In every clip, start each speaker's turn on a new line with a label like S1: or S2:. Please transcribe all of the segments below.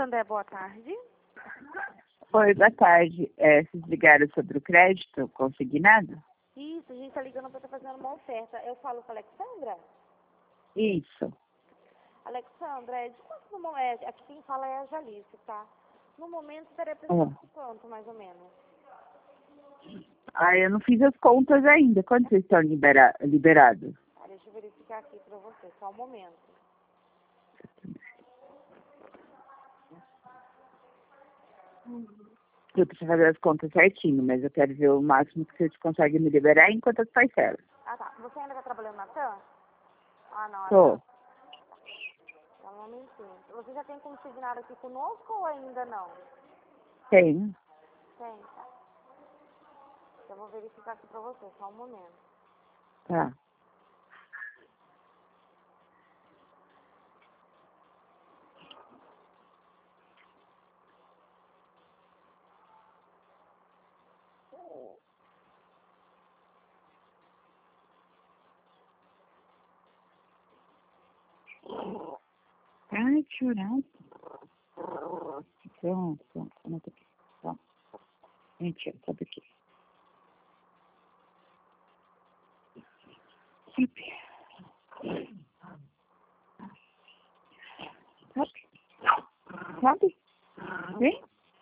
S1: Santander, boa tarde.
S2: Oi, boa tarde. Vocês ligaram sobre o crédito consignado?
S1: Isso, a gente está ligando para estar fazendo uma oferta. Eu falo com a Alexandra?
S2: Isso.
S1: Alexandra, de quanto no momento? Aqui quem fala é a Jalice, tá? No momento estaria precisando de quanto, mais ou menos?
S2: Eu não fiz as contas ainda. Quanto vocês estão liberados?
S1: Deixa eu verificar aqui para você, só um momento.
S2: Eu preciso fazer as contas certinho, mas eu quero ver o máximo que vocês conseguem me liberar em quantas parcelas.
S1: Ah, tá. Você ainda está trabalhando na TAM? Ah, não.
S2: Tô.
S1: Só um momentinho. Você já tem consignado aqui conosco ou ainda não?
S2: Tenho.
S1: Tem, tá. Eu vou verificar aqui para você, só um momento.
S2: Tá. Ai, que chorado. Pronto. Anota aqui. Pronto. Mentira, sobe aqui. Sobe. Vem.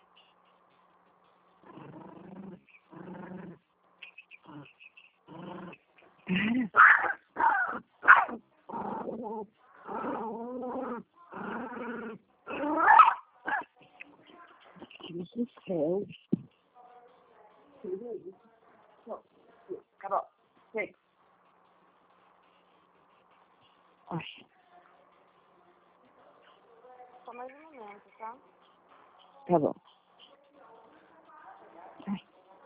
S2: Deus do céu. Acabou. Vem. Ai.
S1: Só mais um momento, tá?
S2: Tá bom. Ai.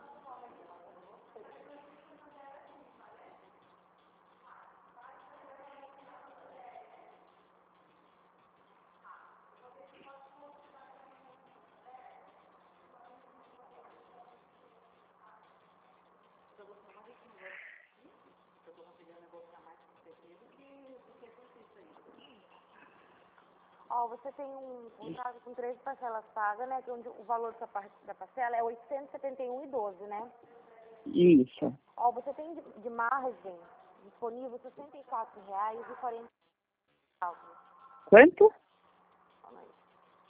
S1: Ó, você tem um contrato com 13 parcelas pagas, né? Que onde o valor da parcela é 871,12, né?
S2: Isso.
S1: Ó, você tem de margem disponível R$ 64,40.
S2: Quanto?
S1: Calma aí.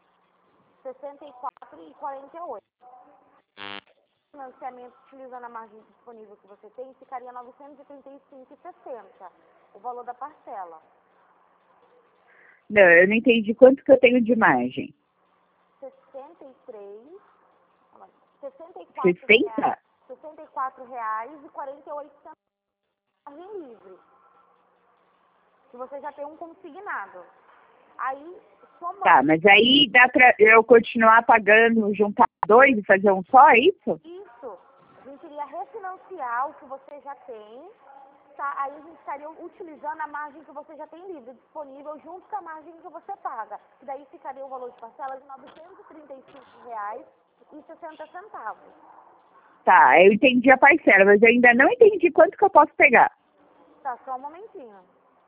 S1: 64,48. Financiamento utilizando a margem disponível que você tem ficaria R$ 935,60. O valor da parcela.
S2: Não, eu não entendi quanto que eu tenho de margem.
S1: 63. Calma aí.
S2: 60?
S1: R$ 64,48 margem livre. Que você já tem um consignado. Aí, somando...
S2: Tá, mas aí dá pra eu continuar pagando, juntar dois e fazer um só, é isso?
S1: Isso. A gente iria refinanciar o que você já tem, tá? Aí a gente estaria utilizando a margem que você já tem livre, disponível, junto com a margem que você paga. E daí ficaria o valor de parcela de R$ 935,60.
S2: Tá, eu entendi a parcela, mas eu ainda não entendi quanto que eu posso pegar.
S1: Tá, só um momentinho.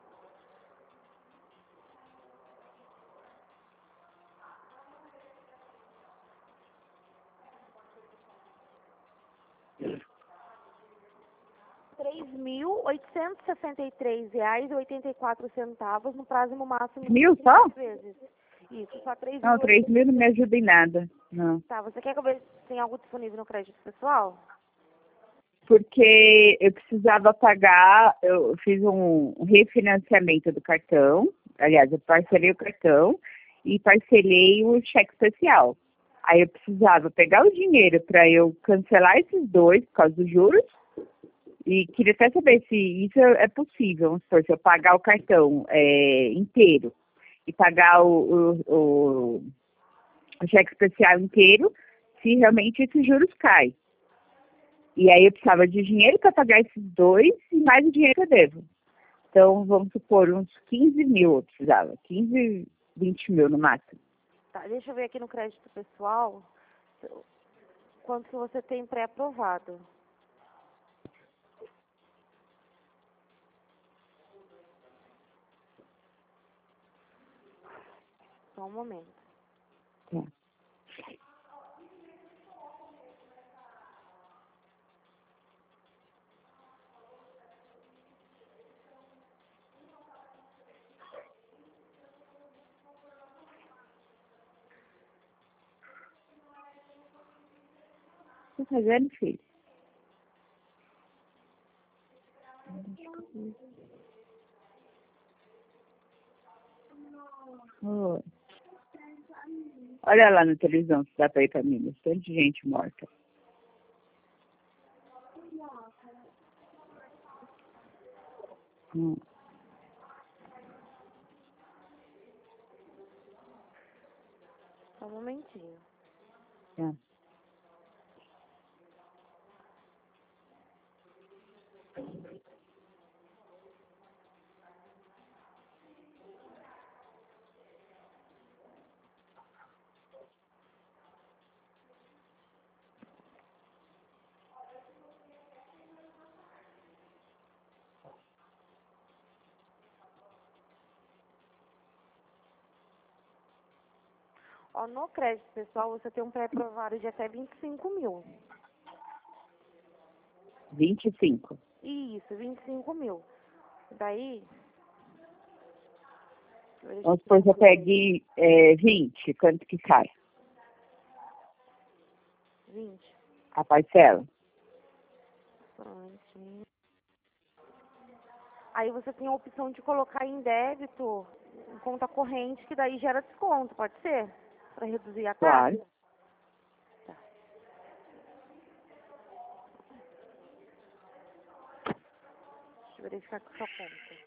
S1: R$ 3.863,84 no prazo máximo de
S2: 1.000 só?
S1: 3 vezes. Isso, só 3
S2: Não,
S1: mil.
S2: 3.000 não me ajuda em nada. Não.
S1: Tá, você quer que eu veja se tem algo disponível no crédito pessoal?
S2: Porque eu precisava pagar, eu fiz um refinanciamento do cartão, aliás, eu parcelei o cartão e parcelei o cheque especial. Aí eu precisava pegar o dinheiro para eu cancelar esses dois por causa dos juros e queria até saber se isso é possível, vamos supor, se eu pagar o cartão inteiro e pagar o cheque especial inteiro, se realmente esses juros caem. E aí eu precisava de dinheiro para pagar esses dois e mais o dinheiro que eu devo. Então, vamos supor, uns 15.000 eu precisava. 15, 20 mil no máximo.
S1: Tá, deixa eu ver aqui no crédito pessoal quanto que você tem pré-aprovado. Só um momento.
S2: Tá. O que tá fazendo, filho? Oi. Olha lá na televisão se dá pra ir pra Minas. Tanto de gente morta. Hum.
S1: Só um momentinho.
S2: Tá.
S1: Ó, no crédito pessoal, você tem um pré-aprovado de até 25 mil.
S2: 25.
S1: Isso, 25 mil. Daí...
S2: Vamos supor que eu pegue 20. Quanto que sai?
S1: 20.
S2: A parcela?
S1: Só um momentinho. Aí você tem a opção de colocar em débito, em conta corrente, que daí gera desconto, pode ser? Para reduzir a taxa?
S2: Claro.
S1: Tá. Deixa eu verificar com a sua conta.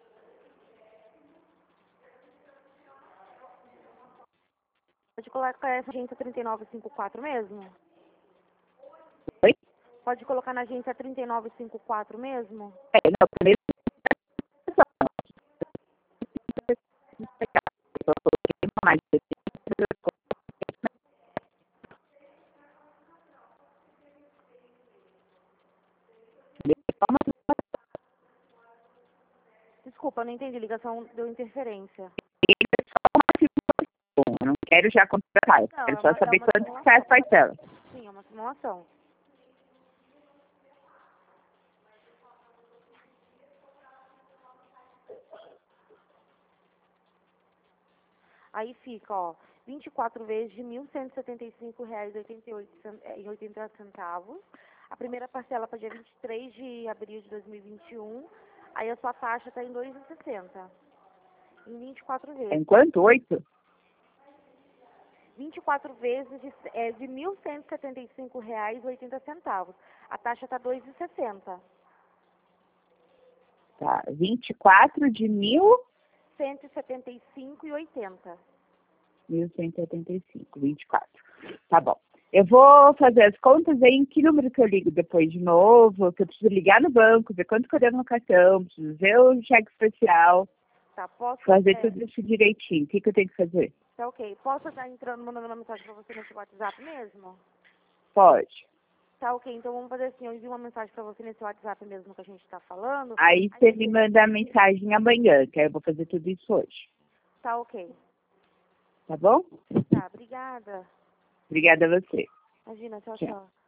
S1: Pode colocar essa agência 3954 mesmo?
S2: Oi?
S1: Pode colocar na agência 3954 mesmo?
S2: Não, primeiro mais.
S1: Desculpa, eu não entendi. A ligação deu interferência.
S2: Eu não quero já contratar. Eu
S1: Não,
S2: quero só saber
S1: uma
S2: quanto que sai as
S1: simulação.
S2: parcelas.
S1: Sim, é uma simulação. Aí fica, ó, 24 vezes de R$ 1.175,80. A primeira parcela para dia 23 de abril de 2021. Aí a sua taxa está em 2,60. Em 24 vezes.
S2: Em quanto? 8?
S1: 24 vezes de R$ 1.175,80. A taxa está 2,60.
S2: Tá. 24 de
S1: 175,80.
S2: 1.185. 24. Tá bom. Eu vou fazer as contas aí. Em que número que eu ligo depois de novo? Que eu preciso ligar no banco, ver quanto que eu devo no cartão, preciso ver o cheque especial,
S1: Tá, posso...
S2: fazer tudo isso direitinho. O que eu tenho que fazer?
S1: Tá ok. Posso estar entrando, mandando uma mensagem para você nesse WhatsApp mesmo?
S2: Pode.
S1: Tá ok. Então vamos fazer assim, eu envio uma mensagem para você nesse WhatsApp mesmo que a gente está falando.
S2: Aí você me manda a mensagem amanhã, que aí eu vou fazer tudo isso hoje.
S1: Tá ok.
S2: Tá bom?
S1: Tá, obrigada.
S2: Obrigada a você.
S1: Imagina, tchau,
S2: Tchau.
S1: tchau.